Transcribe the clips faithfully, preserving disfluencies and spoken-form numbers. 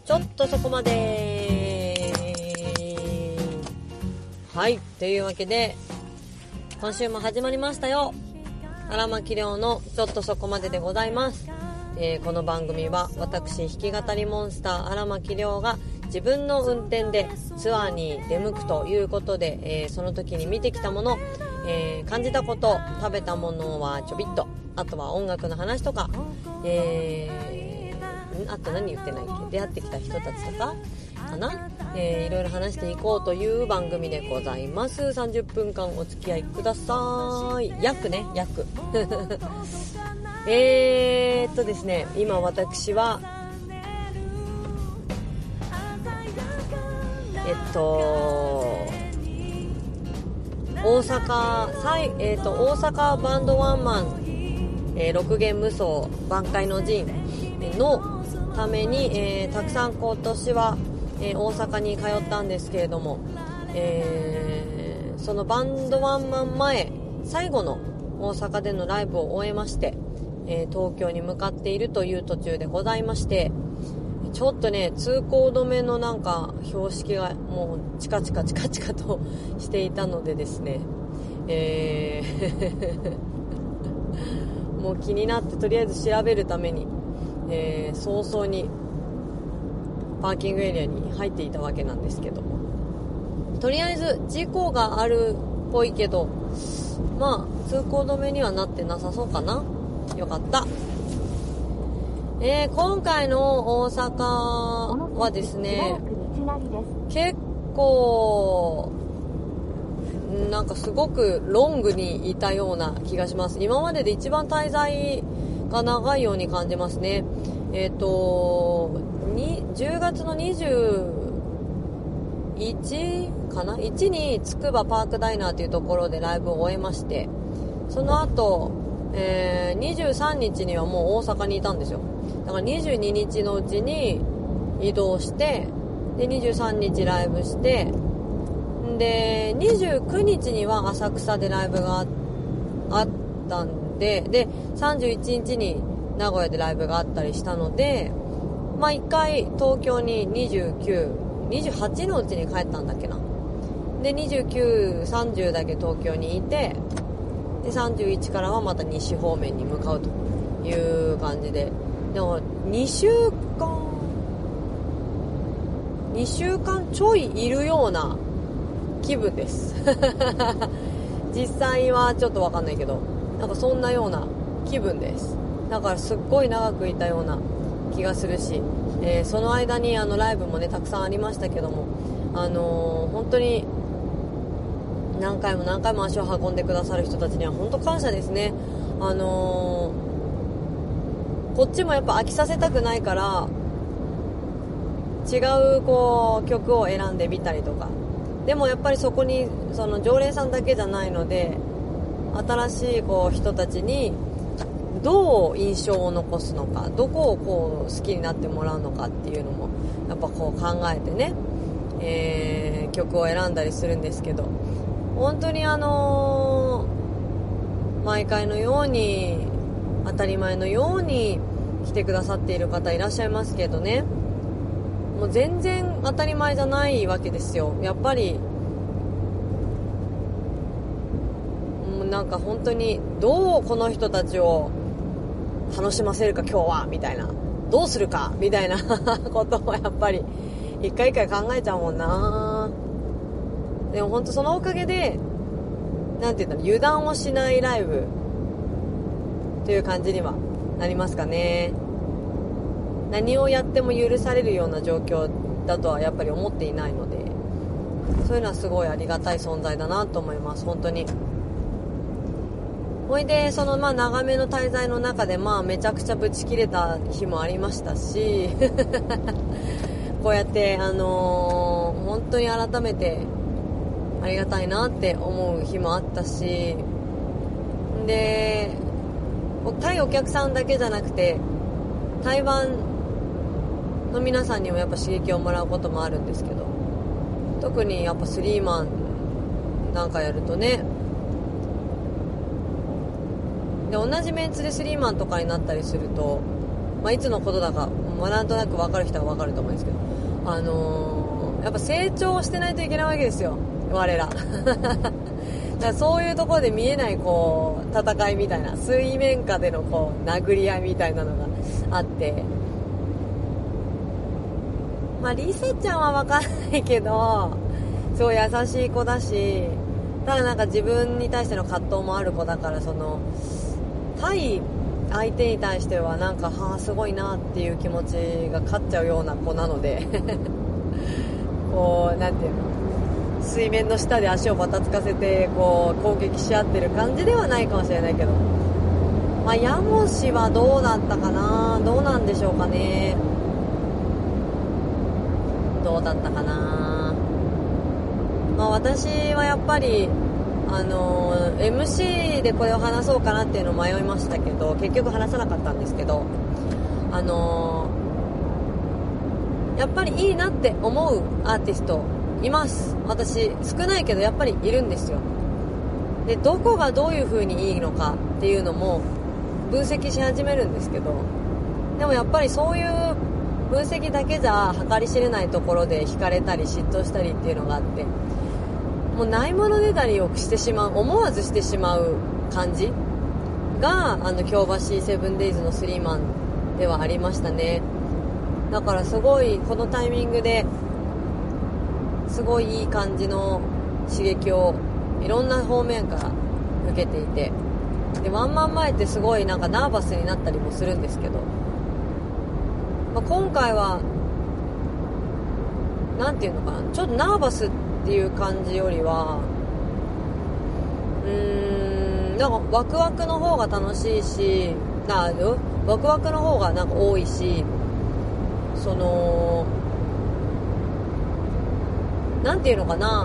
ちょっとそこまで。はい、というわけで今週も始まりましたよ。荒牧亮のちょっとそこまででございます。えー、この番組は私弾き語りモンスター荒牧亮が自分の運転でツアーに出向くということで、えー、その時に見てきたもの、えー、感じたこと、食べたものはちょびっと、あとは音楽の話とか、えー、あと何言ってないっけ、出会ってきた人たちとかかな、えー、いろいろ話していこうという番組でございます。さんじゅっぷんかんお付き合いください。約ね約えーっとですね今私はえっと大阪、えー、と大阪バンドワンマン、えー、六弦無双挽回の陣のために、えー、たくさん今年は、えー、大阪に通ったんですけれども、えー、そのバンドワンマン前最後の大阪でのライブを終えまして、えー、東京に向かっているという途中でございまして、ちょっとね通行止めのなんか標識がもうチカチカチカチカとしていたのでですね、えー、もう気になってとりあえず調べるために、えー、早々にパーキングエリアに入っていたわけなんですけど、とりあえず事故があるっぽいけど、まあ通行止めにはなってなさそうかな。よかった。えー、今回の大阪はですね、結構なんかすごくロングにいたような気がします。今までで一番滞在が長いように感じますね。えっとじゅうがつのにじゅういちかないちにつくばパークダイナーというところでライブを終えまして、その後、えー、にじゅうさんにちにはもう大阪にいたんですよ。だからにじゅうににちのうちに移動して、でにじゅうさんにちライブして、でにじゅうくにちには浅草でライブが あ, あったんで、でさんじゅういちにちに名古屋でライブがあったりしたので、まあいっかい東京ににじゅうきゅう、にじゅうはちのうちに帰ったんだっけな。でにじゅうきゅう、さんじゅうだけ東京にいて、でさんじゅういちからはまた西方面に向かうという感じで、でもにしゅうかんにしゅうかんちょいいるような気分です実際はちょっと分かんないけど、なんかそんなような気分です。だからすっごい長くいたような気がするし、えー、その間にあのライブもねたくさんありましたけども、あのー、本当に何回も何回も足を運んでくださる人たちには本当感謝ですね。あのー、こっちもやっぱ飽きさせたくないから違うこう曲を選んでみたりとか、でもやっぱりそこにその常連さんだけじゃないので、新しいこう人たちにどう印象を残すのか、どこをこう好きになってもらうのかっていうのもやっぱこう考えてね、えー、曲を選んだりするんですけど、本当にあのー、毎回のように当たり前のように来てくださっている方いらっしゃいますけどね、もう全然当たり前じゃないわけですよ。やっぱりもうなんか本当にどうこの人たちを楽しませるか今日はみたいな、どうするかみたいなことをやっぱり一回一回考えちゃうもんな。でも本当そのおかげでなんていうんだろう、油断をしないライブという感じにはなりますかね。何をやっても許されるような状況だとはやっぱり思っていないので、そういうのはすごいありがたい存在だなと思います。本当に。ほいでそのまあ長めの滞在の中でまあめちゃくちゃブチ切れた日もありましたしこうやってあのー、本当に改めてありがたいなって思う日もあったし、で対お客さんだけじゃなくて台湾の皆さんにもやっぱ刺激をもらうこともあるんですけど、特にやっぱスリーマンなんかやるとね、で同じメンツでスリーマンとかになったりすると、まあ、いつのことだかまあ、なんとなく分かる人は分かると思うんですけど、あのー、やっぱ成長してないといけないわけですよ、我ら。だからそういうところで見えないこう戦いみたいな、水面下でのこう殴り合いみたいなのがあって、まあリセちゃんは分かんないけど、すごい優しい子だし、ただなんか自分に対しての葛藤もある子だから、その対相手に対してはなんかはあすごいなっていう気持ちが勝っちゃうような子なのでこうなんていうの、水面の下で足をばたつかせてこう攻撃し合ってる感じではないかもしれないけど、まあヤモシはどうだったかな、どうなんでしょうかね、どうだったかな。まあ私はやっぱりあのー、エムシー でこれを話そうかなっていうのを迷いましたけど、結局話さなかったんですけど、あのー、やっぱりいいなって思うアーティストいます。私少ないけどやっぱりいるんですよ。でどこがどういう風にいいのかっていうのも分析し始めるんですけど、でもやっぱりそういう分析だけじゃ計り知れないところで惹かれたり嫉妬したりっていうのがあって、もうないものねだりをしてしまう、思わずしてしまう感じがあの京橋セブンデイズのスリーマンではありましたね。だからすごいこのタイミングですごいいい感じの刺激をいろんな方面から受けていて、でワンマン前ってすごいなんかナーバスになったりもするんですけど、まあ、今回はなんていうのかな、ちょっとナーバスっていう感じよりはうーんなんかワクワクの方が楽しいし、なワクワクの方がなんか多いし、そのなんていうのかな、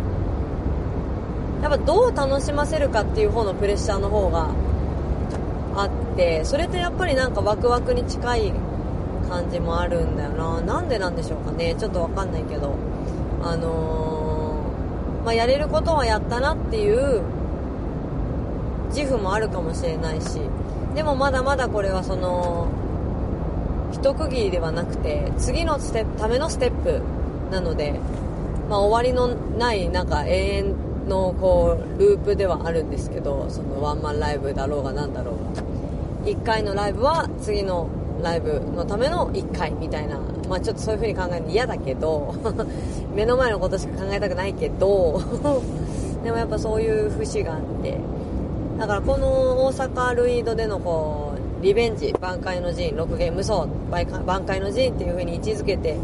やっぱどう楽しませるかっていう方のプレッシャーの方があって、それってやっぱりなんかワクワクに近い感じもあるんだよな。なんでなんでしょうかね、ちょっとわかんないけど、あのー、まあ、やれることはやったなっていう自負もあるかもしれないし、でもまだまだこれはその一区切りではなくて次のステップためのステップなので、まあ、終わりのないなんか永遠のこうループではあるんですけど、そのワンマンライブだろうがなんだろうが、いっかいのライブは次のライブのためのいっかいみたいな、まあちょっとそういう風に考えるの嫌だけど目の前のことしか考えたくないけどでもやっぱそういう節があって、だからこの大阪ルイードでのこうリベンジ挽回の陣、ろくゲーム走挽回の陣っていう風に位置づけて、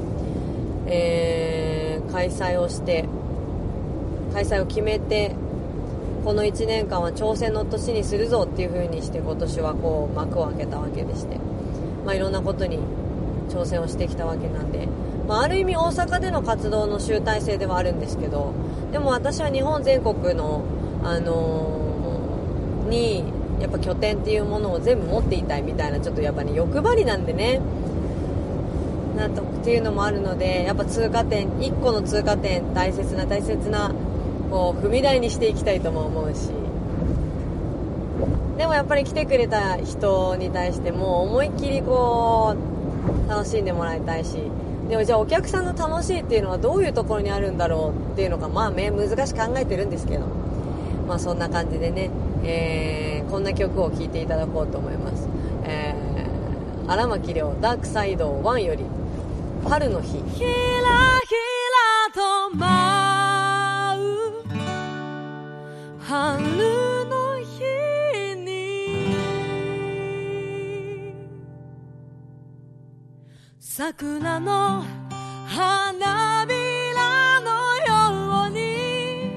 えー、開催をして開催を決めて、このいちねんかんは挑戦の年にするぞっていう風にして今年はこう幕を開けたわけでして、まあ、いろんなことに挑戦をしてきたわけなんで、まあ、ある意味大阪での活動の集大成ではあるんですけど、でも私は日本全国の、あのー、にやっぱ拠点っていうものを全部持っていたいみたいな、ちょっとやっぱり、ね、欲張りなんでね、なんとっていうのもあるので、やっぱ通過点いっこの通過点大切な大切なこう踏み台にしていきたいとも思うし、でもやっぱり来てくれた人に対しても思いっきりこう楽しんでもらいたいし、でもじゃあお客さんの楽しいっていうのはどういうところにあるんだろうっていうのが、まあね難しく考えてるんですけど、まあそんな感じでね、えー、こんな曲を聴いていただこうと思います。えー、荒牧亮ダークサイドワンより春の日。ひらひらと舞う春の日に桜の花びらのように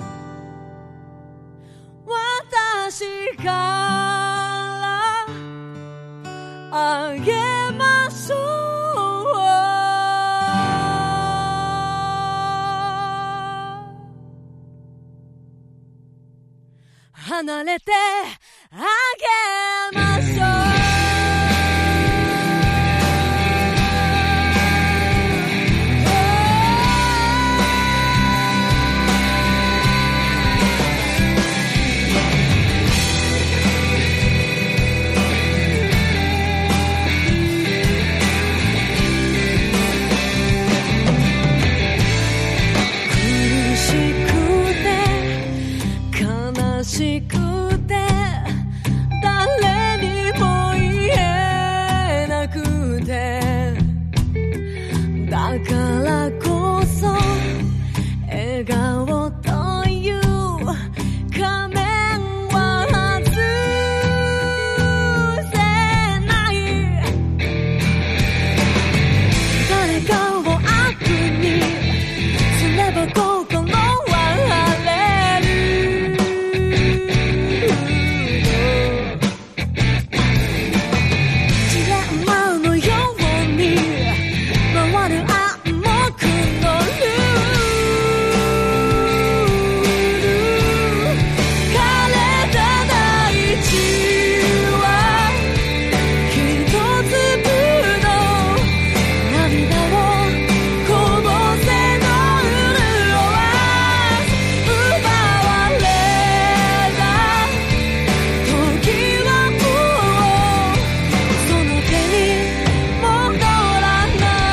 私からあげましょう。離れてあげましょう。 だからこそ笑顔という仮面は外せない。誰かを悪にすれば心は晴れる。ジレンマのように回る暗黙のルール。枯れた大地は一粒の涙をこぼせの潤わ奪われた時はもうその手に戻らない。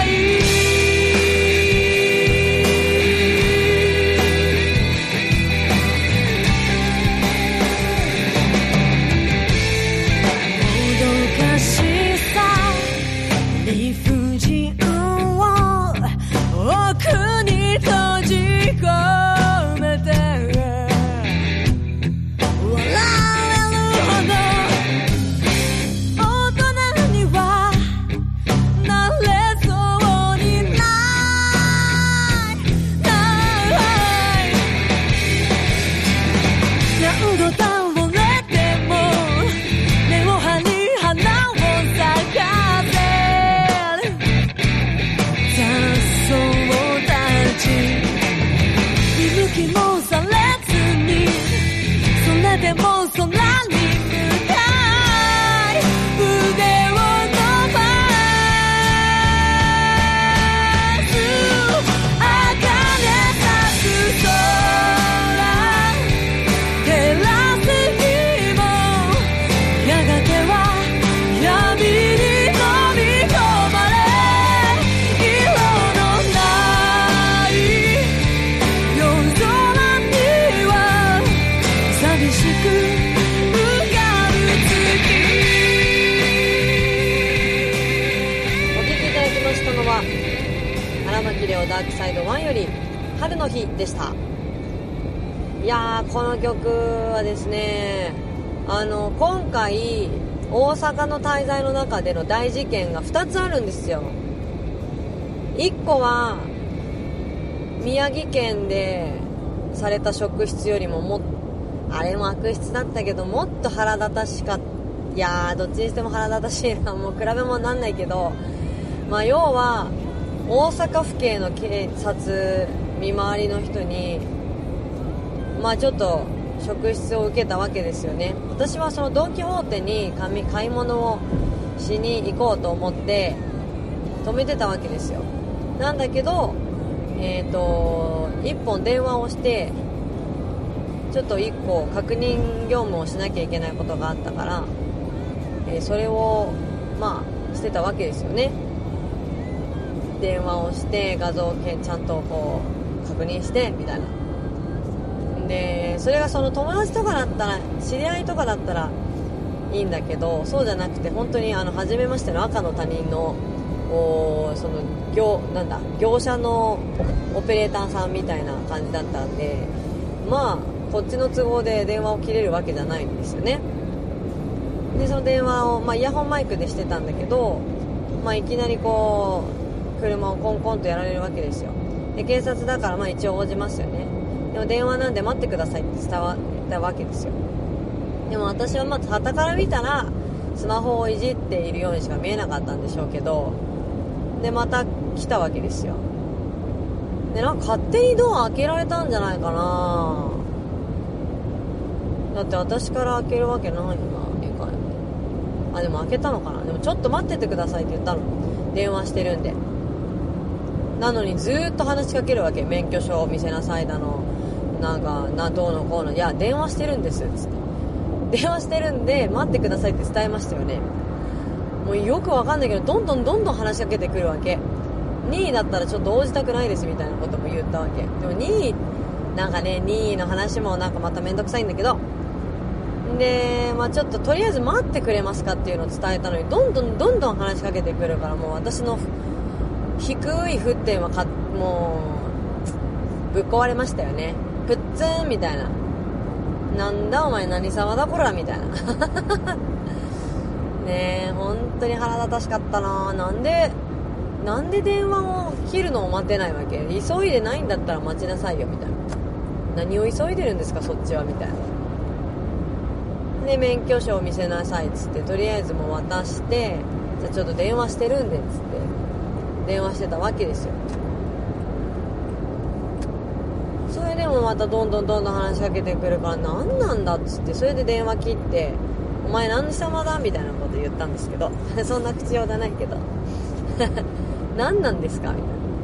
もどかしさ理不尽を奥に閉じ込めて笑えるほど大人にはなれそうにないない何度倒れても根を張り花を咲かせる雑草たち見向きもされずにそれでも空に向かい腕を伸ばす茜咲く空照らす日もやがては闇に飲み込まれ色のない夜空には寂しく浮かぶ月。 お聴きいただきましたのは荒牧亮ダークサイドワンより春の日でした。いやー、この曲はですね、あの今回大阪の滞在の中での大事件がふたつあるんですよ。いっこは宮城県でされた職質よりももあれも悪質だったけどもっと腹立たしかった。いやー、どっちにしても腹立たしいな。もう比べ物になんないけど、まあ要は大阪府警の警察見回りの人にまあちょっと職質を受けたわけですよね。私はそのドン・キホーテに買い物をしに行こうと思って止めてたわけですよ。なんだけどえっと一本電話をしてちょっと一個確認業務をしなきゃいけないことがあったから、えー、それをまあしてたわけですよね。電話をして画像をちゃんとこう確認してみたいな。でそれがその友達とかだったら知り合いとかだったらいいんだけど、そうじゃなくて本当にあの初めましての赤の他人のおその 業, なんだ業者のオペレーターさんみたいな感じだったんで、まあこっちの都合で電話を切れるわけじゃないんですよね。でその電話を、まあ、イヤホンマイクでしてたんだけど、まあ、いきなりこう車をコンコンとやられるわけですよ。で警察だからまあ一応応じますよね。でも電話なんで待ってくださいって伝わったわけですよ。でも私はまあ傍から見たらスマホをいじっているようにしか見えなかったんでしょうけど、でまた来たわけですよ。でなんか勝手にドア開けられたんじゃないかな。だって私から開けるわけないよな。あでも開けたのかな。でもちょっと待っててくださいって言ったの、電話してるんで。なのにずーっと話しかけるわけ。免許証を見せなさいだのなんかなどうのこうの、いや電話してるんですっつって、電話してるんで待ってくださいって伝えましたよね。もうよくわかんないけどどんどんどんどん話しかけてくるわけ。任意だったらちょっと応じたくないですみたいなことも言ったわけ。でも任意なんかね、任意の話もなんかまためんどくさいんだけど、で、まあ、ちょっととりあえず待ってくれますかっていうのを伝えたのにどんどんどんどん話しかけてくるから、もう私の低い沸点はかもうぶっ壊れましたよね。プッツンみたいな、なんだお前何様だこらみたいなねえ、本当に腹立たしかったな。なんでなんで電話を切るのを待てないわけ。急いでないんだったら待ちなさいよみたいな。何を急いでるんですかそっちはみたいな。で免許証を見せなさいっつって、とりあえずもう渡して、じゃあちょっと電話してるんでっつって電話してたわけですよ。それでもまたどんどんどんどん話しかけてくるから、何なんだっつって、それで電話切って、お前何様だみたいなこと言ったんですけどそんな口調じゃないけど何なんですかみたい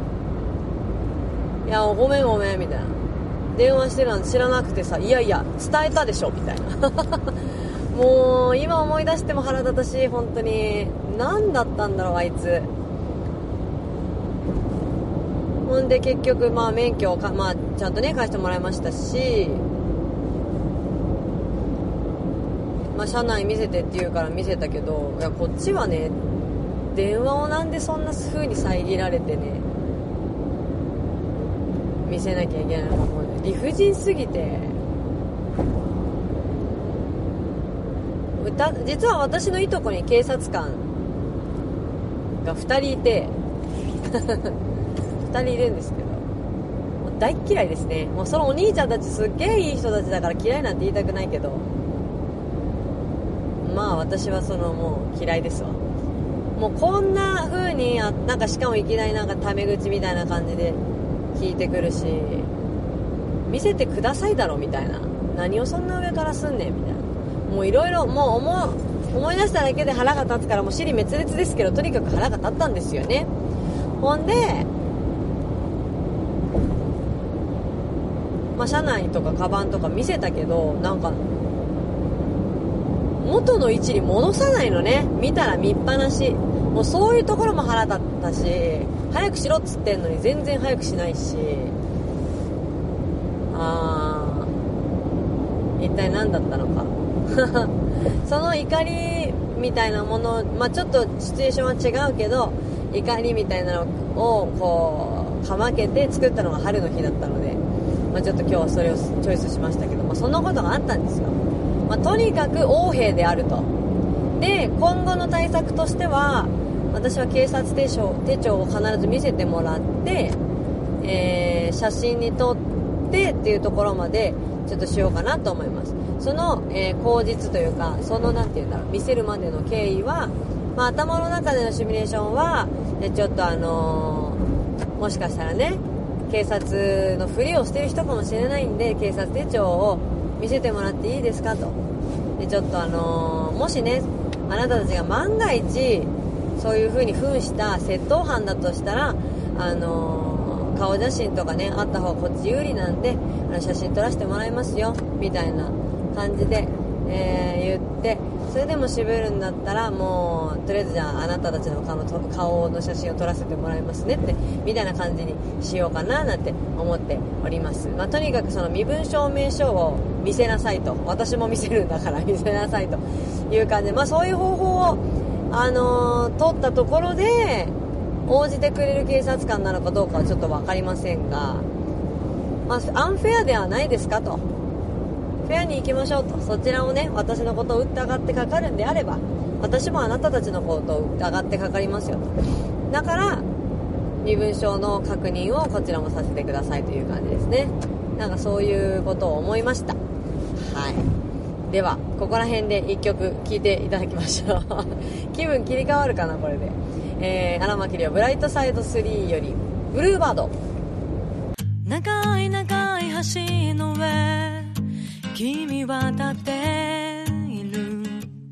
な。いやごめんごめんみたいな、電話してるなんて知らなくてさ、いやいや伝えたでしょみたいなもう今思い出しても腹立たしい。本当に何だったんだろうあいつ。ほんで結局まあ免許をか、まあ、ちゃんとね返してもらいましたし、まあ、車内見せてって言うから見せたけど、いやこっちはね電話をなんでそんな風に遮られてね見せなきゃいけないのか、もう、ね、理不尽すぎて。歌実は私のいとこに警察官がふたりいてふたりいるんですけど、もう大嫌いですね。もうそのお兄ちゃんたちすっげえいい人たちだから嫌いなんて言いたくないけど、まあ私はそのもう嫌いですわ。もうこんな風にあ、なんかしかもいきなりなんかタメ口みたいな感じで聞いてくるし、見せてくださいだろみたいな、何をそんな上からすんねんみたいな、もういろいろもう思思い出しただけで腹が立つから、もう尻滅裂ですけど、とにかく腹が立ったんですよね。ほんでまあ車内とかカバンとか見せたけど、なんか元の位置に戻さないのね。見たら見っぱなし。もうそういうところも腹立ったし、早くしろっつってんのに全然早くしないし、あー一体何だったのかその怒りみたいなもの、まあちょっとシチュエーションは違うけど、怒りみたいなのをこうかまけて作ったのが春の日だったので、まあ、ちょっと今日はそれをチョイスしましたけど、まあ、そんなことがあったんですよ。まあ、とにかく横柄であると。で今後の対策としては、私は警察手帳、手帳を必ず見せてもらって、えー、写真に撮ってっていうところまでちょっとしようかなと思います。その、えー、口実というか、そのなんていうんだろう、見せるまでの経緯は、まあ、頭の中でのシミュレーションは、ね、ちょっとあのー、もしかしたらね警察のふりをしてる人かもしれないんで、警察手帳を見せてもらっていいですかと。でちょっとあのー、もしねあなたたちが万が一そういう風に扮した窃盗犯だとしたら、あのー、顔写真とかねあった方がこっち有利なんで、あの写真撮らせてもらいますよみたいな感じで、えー、言って、それでも渋るんだったら、もうとりあえずじゃああなたたちの顔の、顔の写真を撮らせてもらいますねってみたいな感じにしようかななんて思っております。まあ、とにかくその身分証明書を見せなさいと、私も見せるんだから見せなさいという感じで、まあ、そういう方法を、あのー、取ったところで応じてくれる警察官なのかどうかはちょっと分かりませんが、まあ、アンフェアではないですかと、フェアに行きましょうと。そちらをね私のことを疑ってかかるんであれば、私もあなたたちのことを疑ってかかりますよと。だから身分証の確認をこちらもさせてくださいという感じですね。なんかそういうことを思いました。はい、ではここら辺で一曲聴いていただきましょう気分切り替わるかなこれで。えー、荒牧亮ブライトサイドスリーよりブルーバード。 長い長い橋の上君は立っている、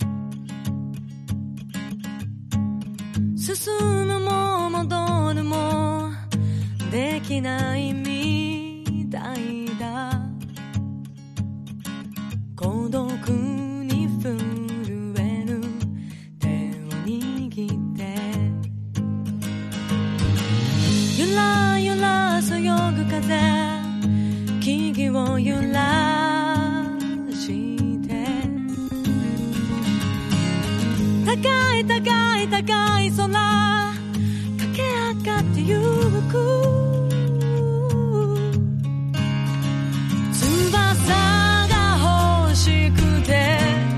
進むも戻るもできないみたいだ、孤独に震える手を握ってゆらゆらそよぐ風、木々を揺らして高い高い高い空駆け上がってゆく翼が欲しくて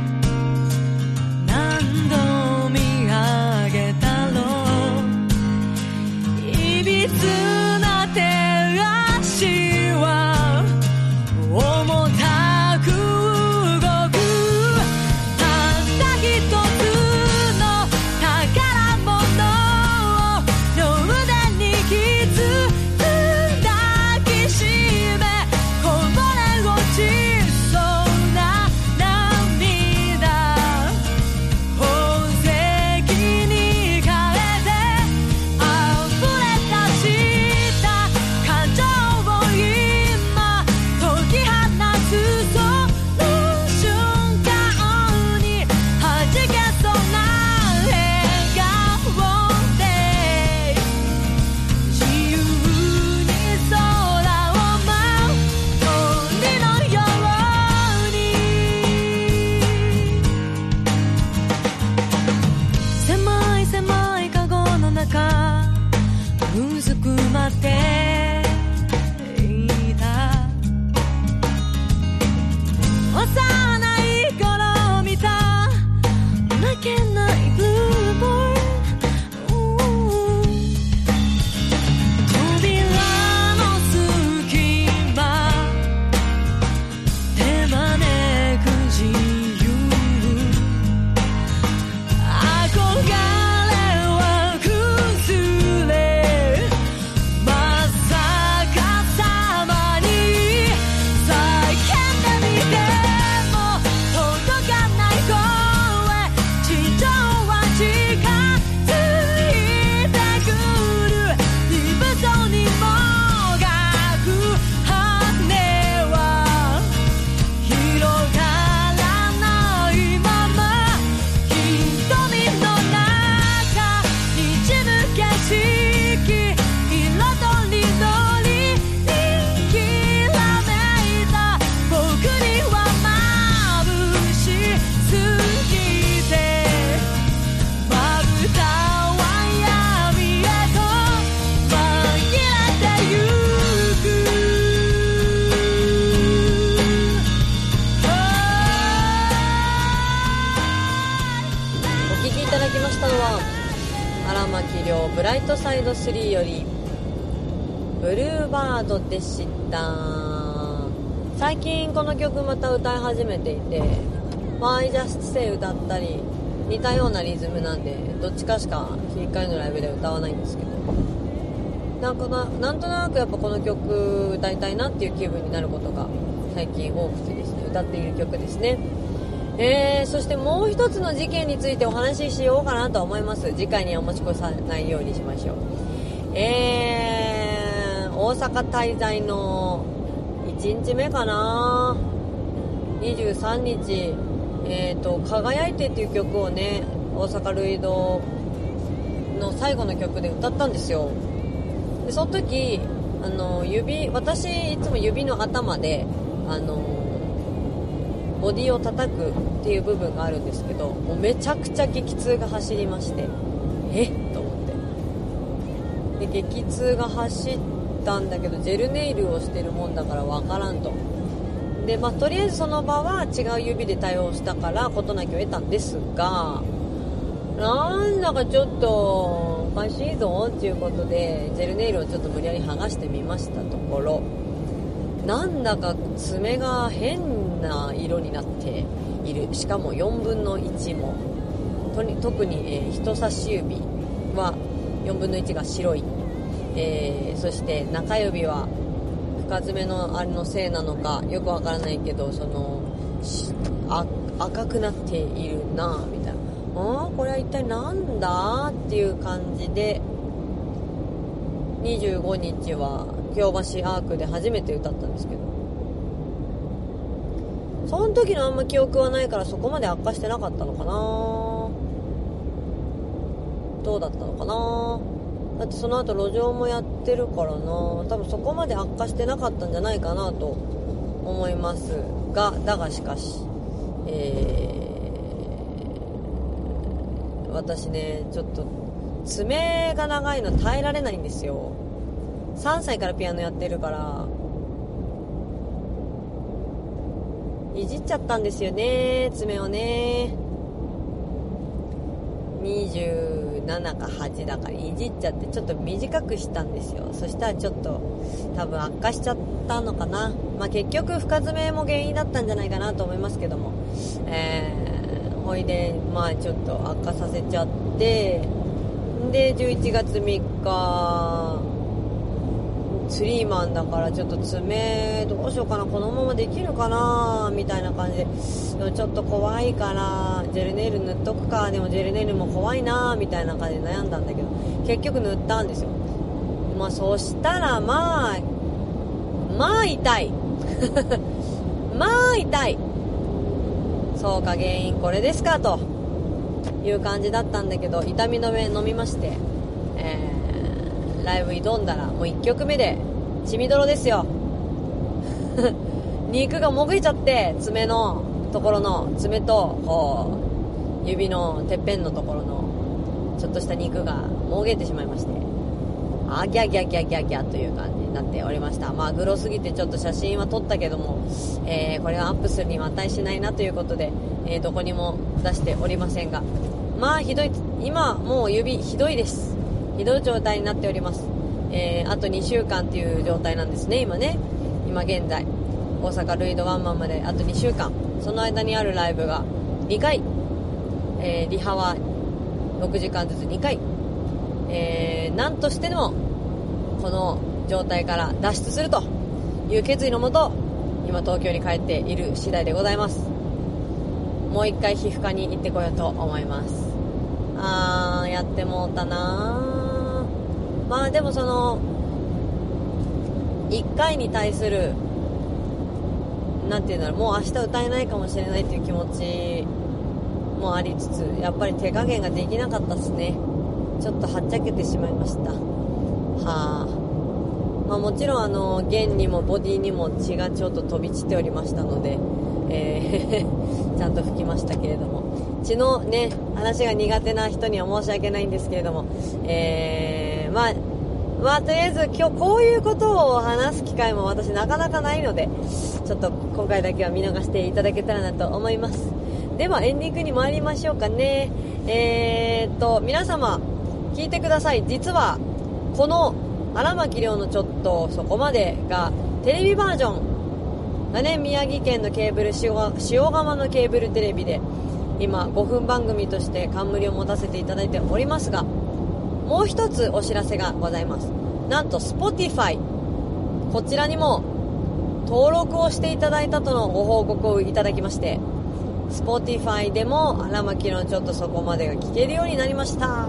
何度見上げたろういびつな手足は重たく動くたった一つの宝物を両腕にきつく抱きしめこぼれ落ちそうな涙宝石に変えて溢れ出した感情を今解き放つその瞬間に弾けそうな笑顔で自由に空を舞う鳥のように狭い狭いカゴの中うずくまっていた幼い頃見た泣けないブルーボール扉の隙間手招く自由憧れは崩れまさかさまに叫んでみても届かない声地上は近づいてくる鈍そうにもがく羽は広がらないまま瞳の中にじむ景色色とりどりにきらめいた僕には眩しすぎてまぶたは闇へと紛れてゆくお聴きいただきましたのは荒牧亮ブライトサイドスリーよりブルーバードでした。最近この曲また歌い始めていて I Just Say 歌ったり似たようなリズムなんでどっちかしかいっかいのライブで歌わないんですけどなんかな、なんとなくやっぱこの曲歌いたいなっていう気分になることが最近多くてですね歌っている曲ですね。えー、そしてもう一つの事件についてお話ししようかなと思います。次回には持ち越さないようにしましょう。えー、大阪滞在のいちにちめかなにじゅうさんにち、えーと、輝いてっていう曲をね大阪ルイドの最後の曲で歌ったんですよ。でその時あの指私いつも指の頭であのボディを叩くっていう部分があるんですけどもうめちゃくちゃ激痛が走りましてえっと思ってで激痛が走ったんだけどジェルネイルをしてるもんだからわからんとで、まあ、とりあえずその場は違う指で対応したから事なきを得たんですがなんだかちょっとおかしいぞっていうことでジェルネイルをちょっと無理やり剥がしてみましたところなんだか爪が変な色になっている。しかもよんぶんのいちもとに特に、えー、人差し指はよんぶんのいちが白い、えー、そして中指は深爪のあれのせいなのかよくわからないけどそのあ赤くなっているなみたいなあこれは一体なんだっていう感じでにじゅうごにちは京橋アークで初めて歌ったんですけどその時のあんま記憶はないからそこまで悪化してなかったのかなどうだったのかなだってその後路上もやってるからな多分そこまで悪化してなかったんじゃないかなと思いますがだがしかし、えー、私ねちょっと爪が長いの耐えられないんですよ。さんさいからピアノやってるからいじっちゃったんですよね、爪をね。にじゅうななかはちだからいじっちゃってちょっと短くしたんですよ。そしたらちょっと多分悪化しちゃったのかな。まあ結局深爪も原因だったんじゃないかなと思いますけども、えー、ほいでまあちょっと悪化させちゃって、でじゅういちがつみっかツリーマンだからちょっと爪どうしようかな、このままできるかなみたいな感じで、でもちょっと怖いからジェルネイル塗っとくか、でもジェルネイルも怖いなみたいな感じで悩んだんだけど結局塗ったんですよ。まあそしたらまあまあ痛いまあ痛い、そうか原因これですかという感じだったんだけど、痛み止め飲みまして、えーライブ挑んだらもういっきょくめで血みどろですよ肉がもげちゃって、爪のところの爪とこう指のてっぺんのところのちょっとした肉がもげてしまいまして、あギャギャギャギャギャという感じになっておりました。まあグロすぎてちょっと写真は撮ったけども、えー、これはアップするには値しないなということで、えー、どこにも出しておりませんが、まあひどい、今もう指ひどいです。ひどい状態になっております。えー、あとにしゅうかんっていう状態なんですね、今ね。今現在大阪ルイドワンマンまであとにしゅうかん、その間にあるライブがにかい、えー、リハはろくじかんずつにかい、えー、なんとしてでもこの状態から脱出するという決意のもと今東京に帰っている次第でございます。もう一回皮膚科に行ってこようと思います。あーやってもうたなー。まあでもそのいっかいに対するなんていうんだろう、もう明日歌えないかもしれないっていう気持ちもありつつ、やっぱり手加減ができなかったですね。ちょっとはっちゃけてしまいました。はあ、まあ、もちろんあの弦にもボディにも血がちょっと飛び散っておりましたので、えー、ちゃんと拭きましたけれども、血のね話が苦手な人には申し訳ないんですけれども、えー、まあまあとりあえず今日こういうことを話す機会も私なかなかないので、ちょっと今回だけは見逃していただけたらなと思います。ではエンディングに参りましょうかね。えーっと皆様聞いてください。実はこの荒牧亮のちょっとそこまでがテレビバージョンがね、宮城県のケーブル塩釜のケーブルテレビで今ごふん番組として冠を持たせていただいておりますが、もう一つお知らせがございます。なんと Spotify こちらにも登録をしていただいたとのご報告をいただきまして、 Spotify でも荒牧のちょっとそこまでが聞けるようになりました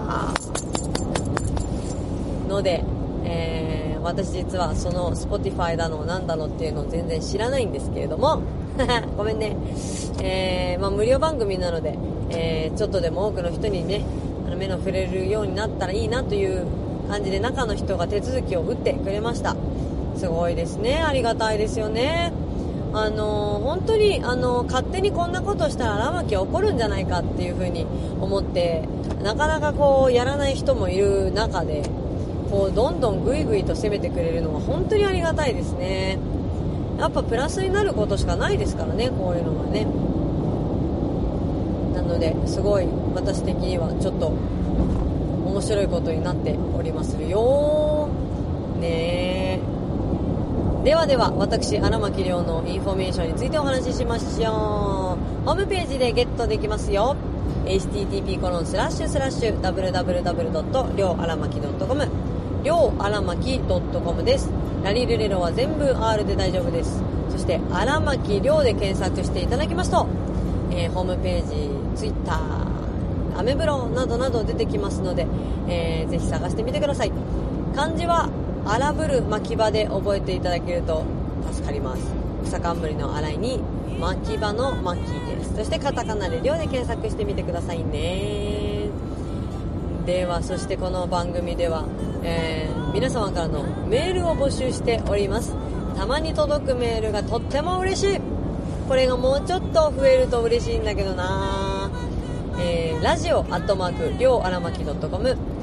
ので、えー、私実はその Spotify だのなんだのっていうのを全然知らないんですけれどもごめんね、えーまあ、無料番組なので、えー、ちょっとでも多くの人にねあの目の触れるようになったらいいなという感じで中の人が手続きを打ってくれました。すごいですね、ありがたいですよね。あのー、本当に、あのー、勝手にこんなことしたら荒牧は怒るんじゃないかっていう風に思ってなかなかこうやらない人もいる中で、こうどんどんぐいぐいと攻めてくれるのは本当にありがたいですね。やっぱプラスになることしかないですからね、こういうのがね。なのですごい私的にはちょっと面白いことになっておりますよね。ではでは私荒牧亮のインフォメーションについてお話ししましょう。ホームページでゲットできますよ。 エイチティーティーピーコロンスラッシュスラッシュダブリューダブリューダブリュードットりょうあらまきドットコムりょうあらまきドットコムです。ラリルレロは全部 R で大丈夫です。そして荒牧亮で検索していただきますと、えー、ホームページ、ツイッター、アメブロなどなど出てきますので、えー、ぜひ探してみてください。漢字は荒ぶる巻き場で覚えていただけると助かります。草冠の荒いに巻き場の巻きです。そしてカタカナで亮で検索してみてくださいね。ではそしてこの番組では、えー、皆様からのメールを募集しております。たまに届くメールがとっても嬉しい。これがもうちょっと増えると嬉しいんだけどな。えー、ラジオアットマークりょうあらまき .com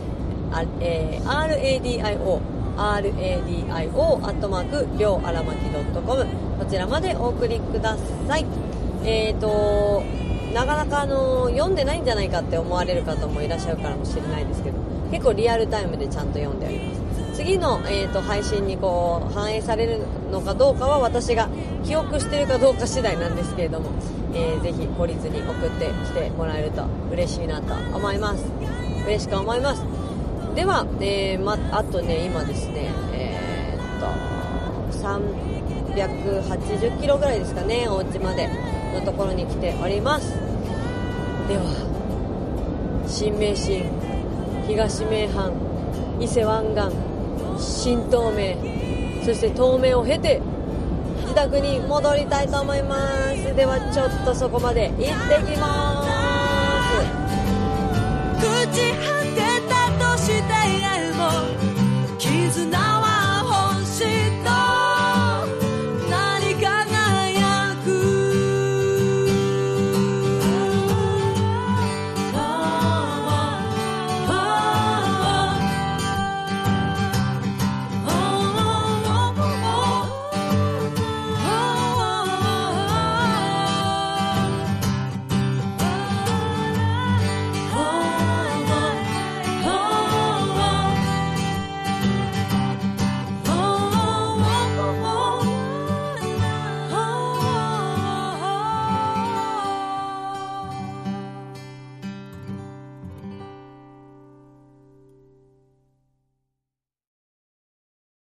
あ、えー、ラディオ ラディオ アットマークりょうあらまき .com こちらまでお送りください。えーとなかなかあの読んでないんじゃないかって思われる方もいらっしゃるかもしれないですけど、結構リアルタイムでちゃんと読んであります。次の、えーと配信にこう反映されるのかどうかは私が記憶してるかどうか次第なんですけれども、えー、ぜひ孤立に送ってきてもらえると嬉しいなと思います。嬉しく思います。では、えーま、あとね今ですねえー、っとさんびゃくはちじゅっキロぐらいですかね、お家までのところに来ております。では新名神、東名阪、伊勢湾岸、新東名、そして東名を経て自宅に戻りたいと思います。ではちょっとそこまで行ってきます。